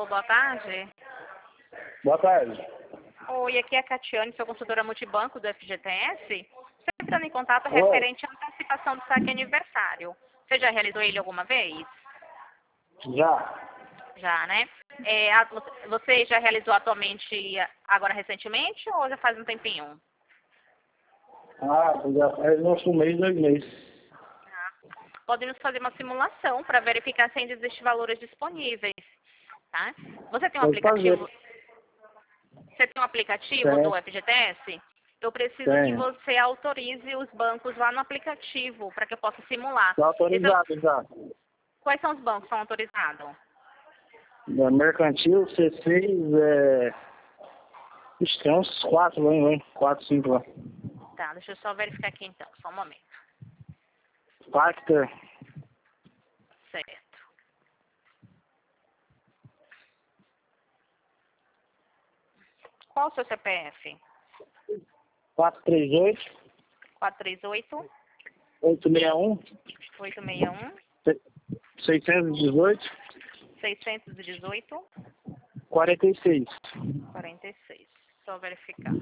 Alô, boa tarde. Boa tarde. Oi, aqui é a Catiane, sou consultora multibanco do FGTS. Você entrando em contato Oi. referente à antecipação do saque aniversário. Você já realizou ele alguma vez? Já. Já, né? Você já realizou atualmente, agora recentemente, ou já faz um tempinho? Já faz nosso mês, 2 meses. Podemos fazer uma simulação para verificar se ainda existem valores disponíveis, tá? Você tem um Pode fazer. aplicativo? Você tem um aplicativo Tem. do FGTS? Eu preciso que Tem. você autorize os bancos lá no aplicativo para que eu possa simular. Está autorizado já. Quais são os bancos que estão autorizados? Mercantil, C6, Ixi, tem uns 4 lá, hein? 4, 5 lá. Tá, deixa eu só verificar aqui então, só um momento. Pacta, Certo. Qual o seu CPF? 438, 438 861, 861 618, 618 46. 46. Só verificar.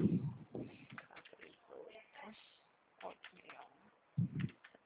861.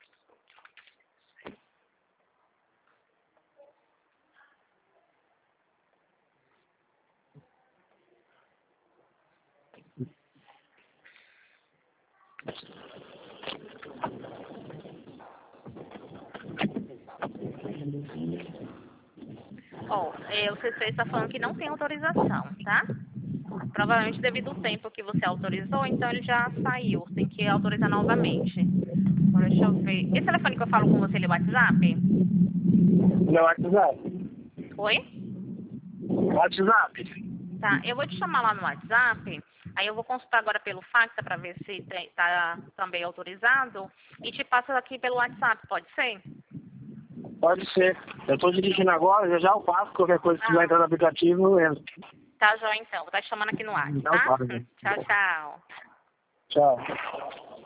O CC está falando que não tem autorização, tá? Provavelmente devido ao tempo que você autorizou, então ele já saiu. Tem que autorizar novamente. Agora deixa eu ver. Esse telefone que eu falo com você, ele é WhatsApp? Meu WhatsApp. Oi? WhatsApp. Tá, eu vou te chamar lá no WhatsApp. Aí eu vou consultar agora pelo fax para ver se está também autorizado. E te passo aqui pelo WhatsApp, pode ser? Pode ser. Eu estou dirigindo agora, já eu faço. Qualquer coisa que vai entrar no aplicativo, eu entro. Tá, joia então. Vou estar te chamando aqui no WhatsApp, Não, tá? pode. Tchau, tchau. Tchau.